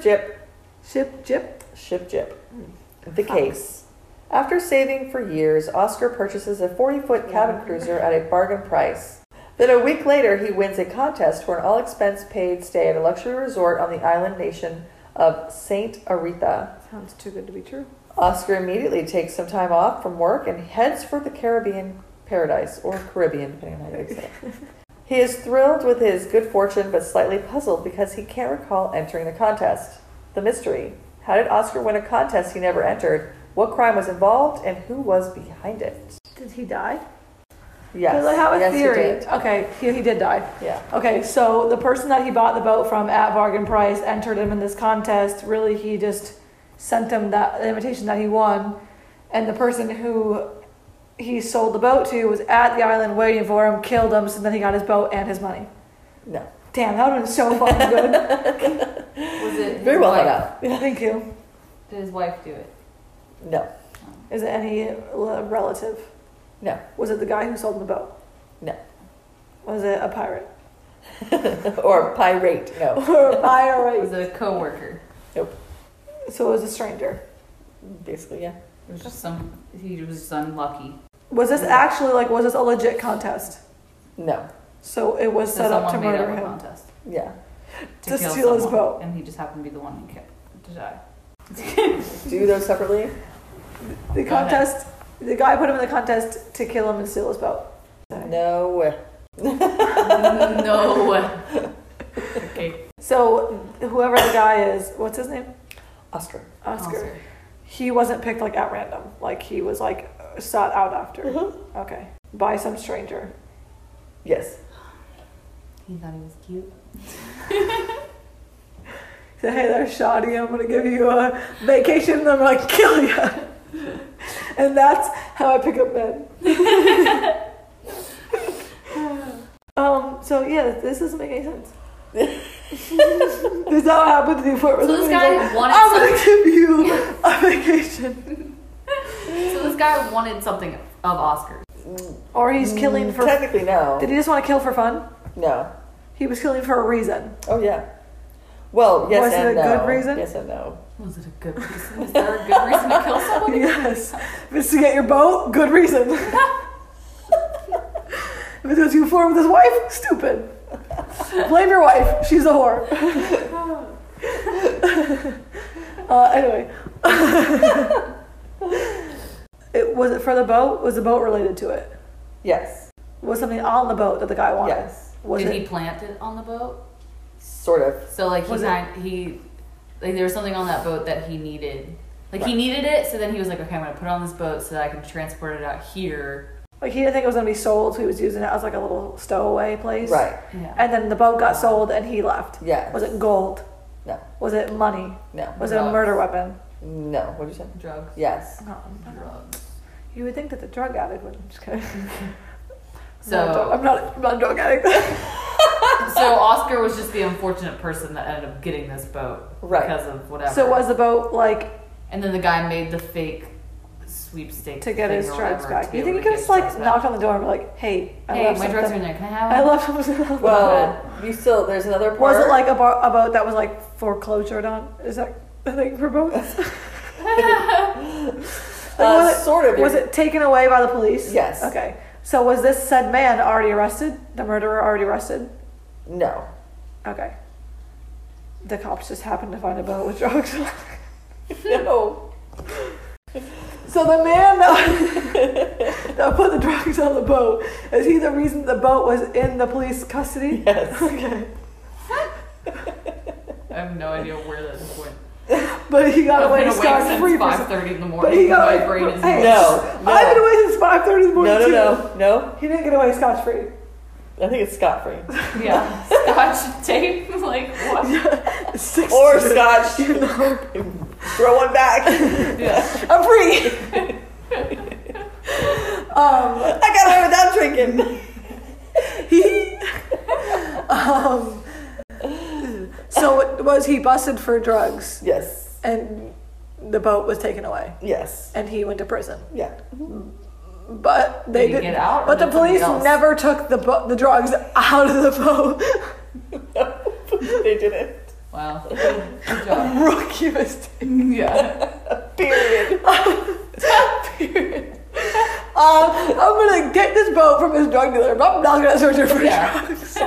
Jip. Ship Jip. The case. After saving for years, Oscar purchases a 40-foot cabin cruiser at a bargain price. Then a week later, he wins a contest for an all-expense-paid stay at a luxury resort on the island nation of Saint Aretha. Sounds too good to be true. Oscar immediately takes some time off from work and heads for the Caribbean paradise, or Caribbean, depending on how you say it. He is thrilled with his good fortune, but slightly puzzled because he can't recall entering the contest. The mystery. How did Oscar win a contest he never entered? What crime was involved, and who was behind it? Did he die? Yes. Because I have a Yes, he theory. did. Okay, he did die. Yeah. Okay, so the person that he bought the boat from at bargain price entered him in this contest. Really, he just sent him the invitation that he won. And the person who he sold the boat to was at the island waiting for him, killed him, so then he got his boat and his money. No. Damn, that would have been so fucking good. Was it Very well thought out. Thank you. Did his wife do it? No. Is it any relative? No. Was it the guy who sold him the boat? No. Was it a pirate? Or pirate. No. Or a pirate? Was it a coworker? Nope. So it was a stranger. Basically, yeah. It was just he was just unlucky. Was this actually was this a legit contest? No. So it was So set up to someone made murder up a him. contest Yeah. To kill steal his someone, boat. and he just happened to be the one who kept to die. Do those separately? The contest, the guy put him in the contest to kill him and steal his boat. No. No. Okay. So whoever the guy is, what's his name? Oscar. Oscar. He wasn't picked at random. He was sought out after. Mm-hmm. Okay. By some stranger. Yes. He thought he was cute. Say, hey there, Shoddy, I'm gonna give you a vacation and I'm gonna kill you. And that's how I pick up men. So yeah, this doesn't make any sense. Does that happen to you for So this guy wanted I'm gonna give you a vacation. So this guy wanted something of Oscars. Or he's killing for... Technically, no. Did he just want to kill for fun? No. He was killing for a reason. Oh, yeah. Well, yes Was it and a no. good reason? Yes and no. Was it a good reason? Is there a good reason to kill somebody? Yes. If it's to get your boat, good reason. If it's to go forward with his wife, stupid. Blame your wife. She's a whore. Anyway. Was it for the boat? Was the boat related to it? Yes. Was something on the boat that the guy wanted? Yes. Was Did it? he plant it on the boat? Sort of. So there was something on that boat that he needed. He needed it, so then he was like, okay, I'm gonna put it on this boat so that I can transport it out here. He didn't think it was going to be sold, so he was using it as a little stowaway place. Right. Yeah. And then the boat got sold and he left. Yeah. Was it gold? No. Was it money? No. Was it a Drugs. murder weapon? No. What did you say? Drugs. Yes. No. Drugs. You would think that the drug addict would. I'm just kidding. So I'm not a drug addict. So Oscar was just the unfortunate person that ended up getting this boat. Right. Because of whatever. So was the boat And then the guy made the fake sweepstakes to get thing his or drugs whatever back? to You be think able he to could get have his drugs back. knocked on the door and be like, "Hey, I Hey, left my something. drugs are in there. Can I have I them?" left something." Well, there's another part. Was it a boat that was foreclosed on? Is that a thing for boats? Sort of. Was it taken away by the police? Yes. Okay. So was this said man already arrested? The murderer already arrested? No. Okay. The cops just happened to find a boat with drugs. No. So the man that put the drugs on the boat, is he the reason the boat was in the police custody? Yes. Okay. I have no idea where that just went. But he got I've away been awake scot-free since for 5:30 in the morning. But he got My away. brain is Hey, No. I've been away since 5:30 in the morning too. No. He didn't get away scotch-free. I think it's scot-free. Yeah. Scotch tape. What? Or scotch. Throw one back. Yeah. I'm free. I got away without drinking. So was he busted for drugs Yes. and the boat was taken away Yes. and he went to prison? Yeah. But they Did he didn't. get out, or But the did somebody police else? never took the drugs out of the boat. No, they didn't. Wow. Good job. Rookie mistake. Yeah. Period. Period. I'm gonna get this boat from this drug dealer, but I'm not gonna search her for drugs.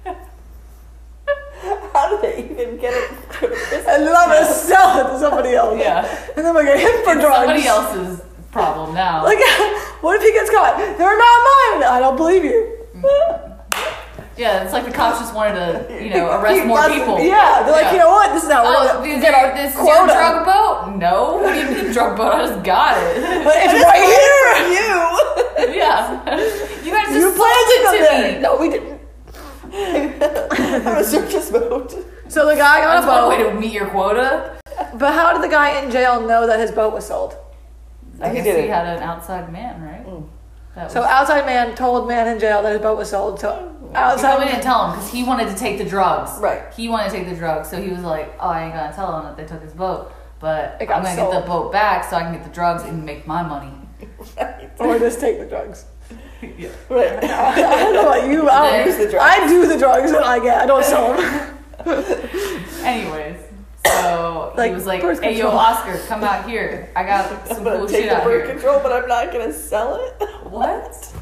How did they even get it? And then I'm gonna sell it to somebody else. Yeah. And then I'm gonna get him for It's drugs. somebody else's problem now. Like, what if he gets caught? They're not mine. I don't believe you. Yeah, it's like the cops just wanted to, arrest more people. Yeah, they're like, you know what? This is how we're Oh, gonna is get our this your quota. drug boat? No. What do you mean drug boat? I just got it. But it's right here. You. Yeah. You guys You just sold planted it them to there. me. No, we didn't. I'm gonna search this boat. So the guy got That's a one way boat. to meet your quota. But how did the guy in jail know that his boat was sold? I He guess did he it. had an outside man, right? That So was, outside man told man in jail that his boat was sold. So we outside didn't tell him because he wanted to take the drugs. Right. He wanted to take the drugs, so he was like, "Oh, I ain't gonna tell him that they took his boat, but It got I'm gonna sold. get the boat back so I can get the drugs and make my money." or just take the drugs. Yeah. Right. I don't know about you. I Then- Use the drugs. I do the drugs when I get. I don't sell them. Anyways, so Like he was like, birth "Hey, yo, control. Oscar, come out here. I got some I'm gonna cool take shit the out birth here." control, but I'm not gonna sell it. What?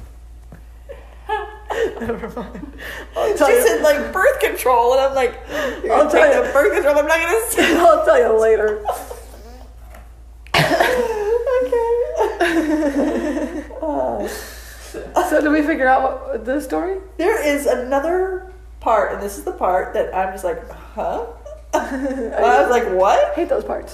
Never mind. She tell you. said like birth control, and I'm like, you're I'll gonna tell take you. the birth control. I'm not gonna sell. I'll tell you later. Okay. So did we figure out what the story? There is another part, and this is the part that I'm just like, huh? I was like, what? I hate those parts.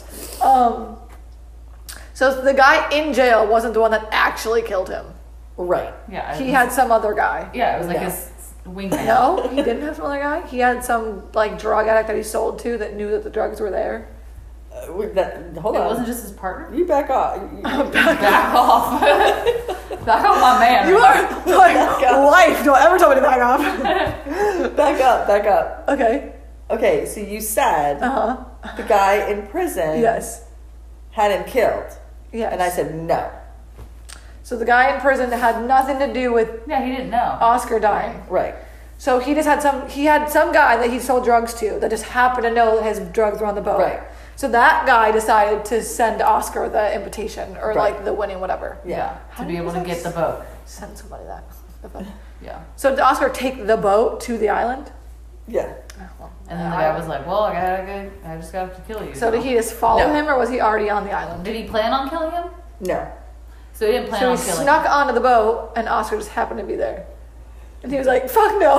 So the guy in jail wasn't the one that actually killed him. Right. Yeah. He had some other guy. Yeah, it was like No. his wingman. No, he didn't have some other guy. He had some like drug addict that he sold to that knew that the drugs were there. Hold It on. wasn't just his partner. You back off. Back off. Back off, my man. You are like up. life. Don't ever tell me to back off. Back up. Back up. Okay. Okay, so you said Uh huh. the guy in prison Yes. had him killed, Yes. and I said no. So the guy in prison had nothing to do with Yeah, he didn't know. Oscar dying. Right. So he just had some guy that he sold drugs to that just happened to know that his drugs were on the boat. Right. So that guy decided to send Oscar the invitation or Right. like the winning whatever. Yeah, How to do be you able to use get the that? boat. Send somebody that. Yeah. So did Oscar take the boat to the island? Yeah. And then the guy was like, "Well, I just got to kill you." So did he just follow No. him or was he already on the island? Did he plan on killing him? No. So he didn't plan So on he killing snuck him. onto the boat and Oscar just happened to be there. And he was like, fuck no.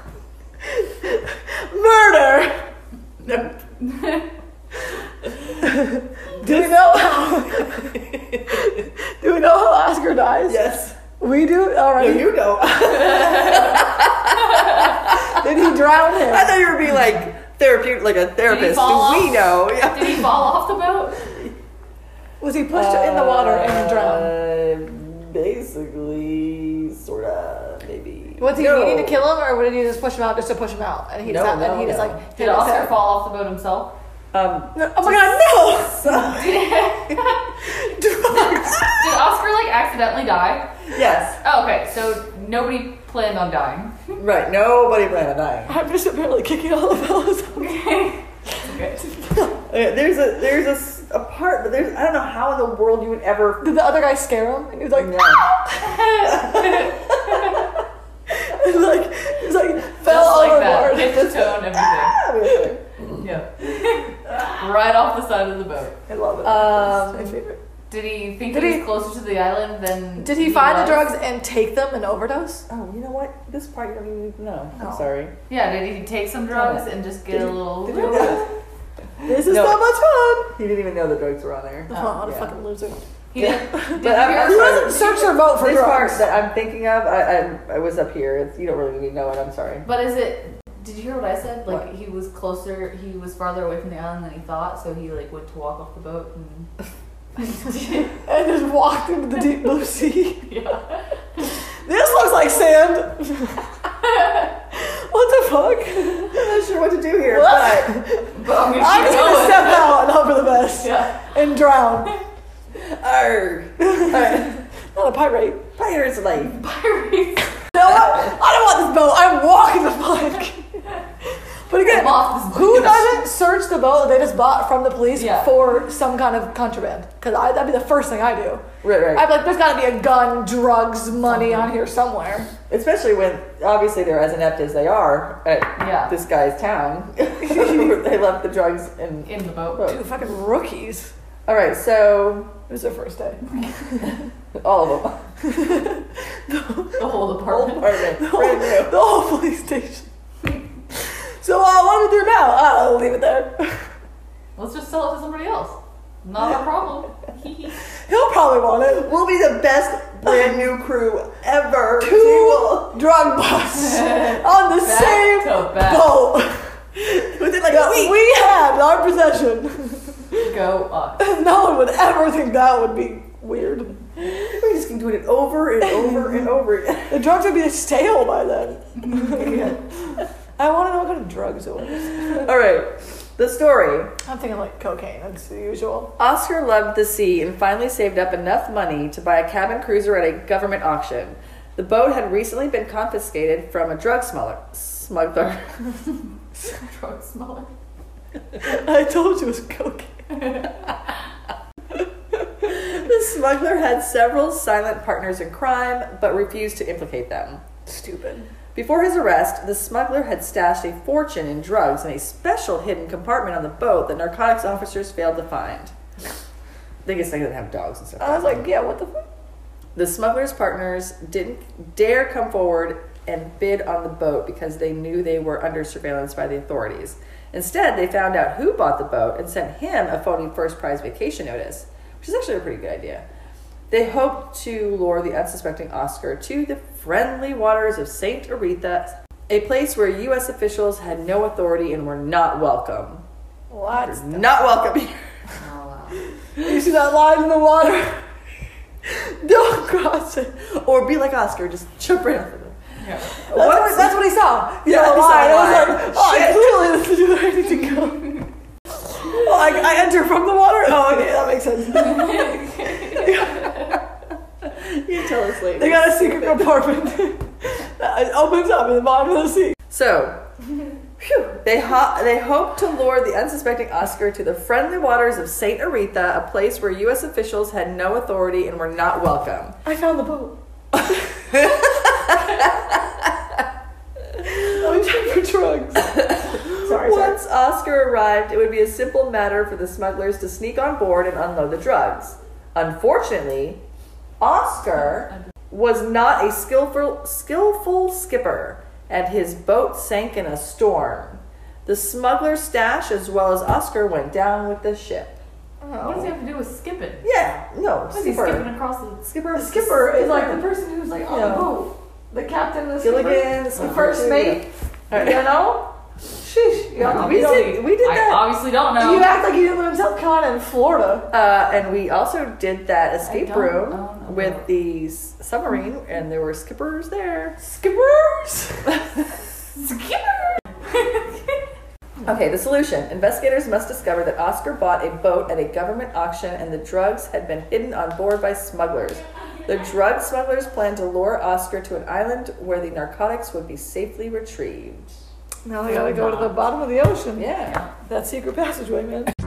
Murder! No. Do we know how Oscar dies? Yes. We do No, already. you don't. Did he drown him? I thought you were being like therapeutic, like a therapist. Do fall we off? know? Yeah. Did he fall off the boat? Was he pushed in the water and drowned? Basically, sorta, maybe. Was he No. needing to kill him, or did he just push him out just to push him out? And he No, just, no, and he just no. like Did hit his Oscar head? fall off the boat himself? No, oh my god, no! Did Oscar like accidentally die? Yes. Oh, okay. So nobody planned on dying. Right. Nobody planned on dying. I'm just apparently kicking all the fellas. Okay. There's a part, but there's I don't know how in the world you would ever. Did the other guy scare him? And he was like, No. he was like fell Just like that. overboard. Hit the tone, everything. Yeah. Right off the side of the boat. I love it. It's my favorite. Did he think Did he he- was closer to the island than Did he find the was? drugs and take them and overdose? Oh, you know what? This part you don't even need to know. No. I'm sorry. Yeah, did he take some drugs and just get a little... Did you know? This is No. not much fun. He didn't even know the drugs were on there. Oh, what a Yeah. fucking loser. He didn't... Did But I'm- you I'm He hear... sorry. doesn't search their boat for This part drugs. that I'm thinking of, I was up here. You don't really need to know it. I'm sorry. But is it... Did you hear what I said? Like, What? he was farther away from the island than he thought, so he, like, went to walk off the boat and... And just walked into the deep blue sea. Yeah. This looks like sand. What the fuck? I'm not sure what to do here, What? but But I'm gonna I'm keep just gonna going. step out and hope for the best. Yeah. And drown. arr. Not a pirate. Pirate's life. Pirates. No, I don't want this boat. I'm walking the plank. But again, I'm off this who boat. doesn't search the boat that they just bought from the police Yeah. for some kind of contraband. Because that'd be the first thing I do. Right. I'd be like, there's got to be a gun, drugs, money on here somewhere. Especially when, obviously, they're as inept as they are at Yeah. this guy's town. They left the drugs In the boat. Dude, fucking rookies. All right, so It was their first day. all of them. The whole Whole apartment. apartment, The brand new. whole police station. So what do we do now? I'll leave it there. Let's just sell it to somebody else. Not our problem. He'll probably want it. We'll be the best brand new crew ever. We Two will- drug busts on the Back same to back. boat Within like a that week. we had in our possession. Go up. No one would ever think that would be weird. We're just gonna do it over and over and over again. The drugs would be stale by then. I want to know what kind of drugs it was. All right, the story. I'm thinking like cocaine. That's the usual. Oscar loved the sea and finally saved up enough money to buy a cabin cruiser at a government auction. The boat had recently been confiscated from a drug smuggler. Drug smuggler. I told you it was cocaine. The smuggler had several silent partners in crime, but refused to implicate them. Stupid. Before his arrest, the smuggler had stashed a fortune in drugs in a special hidden compartment on the boat that narcotics officers failed to find. I guess they didn't have dogs and stuff. I was like, yeah, what the fuck? The smuggler's partners didn't dare come forward and bid on the boat because they knew they were under surveillance by the authorities. Instead, they found out who bought the boat and sent him a phony first prize vacation notice, which is actually a pretty good idea. They hoped to lure the unsuspecting Oscar to the friendly waters of St. Aretha, a place where U.S. officials had no authority and were not welcome. What? Not welcome here. Oh, wow. You see that line in the water? Don't cross it. Or be like Oscar, just jump right off of it. Yeah. That's what he saw. He Yeah, saw the he saw line. the I was line. like, oh, clearly this is where I need to go. Oh, I enter from the water? Oh, okay, that makes sense. You tell us later. They got a secret compartment that opens up in the bottom of the sea. So, they hoped to lure the unsuspecting Oscar to the friendly waters of St. Aretha, a place where U.S. officials had no authority and were not welcome. I found the boat. I'm trying for drugs. Sorry. Once Oscar arrived, it would be a simple matter for the smugglers to sneak on board and unload the drugs. Unfortunately, Oscar was not a skillful skipper, and his boat sank in a storm. The smuggler's stash, as well as Oscar, went down with the ship. What does he have to do with skipping? Yeah, no, What is he skipper. skipping across the... Skipper. The skipper is like the person who's like on Yeah. the boat. The captain, the skipper, Gilligan, the skipper, first yeah. mate. All right. You know? Sheesh. You, No, We did I that. obviously don't know. you act like you didn't live in South Carolina and Florida. And we also did that escape don't room know. with the submarine, and there were skippers there. Skippers? Okay, the solution. Investigators must discover that Oscar bought a boat at a government auction and the drugs had been hidden on board by smugglers. The drug smugglers planned to lure Oscar to an island where the narcotics would be safely retrieved. Now they gotta go to the bottom of the ocean. Yeah. That secret passageway, man.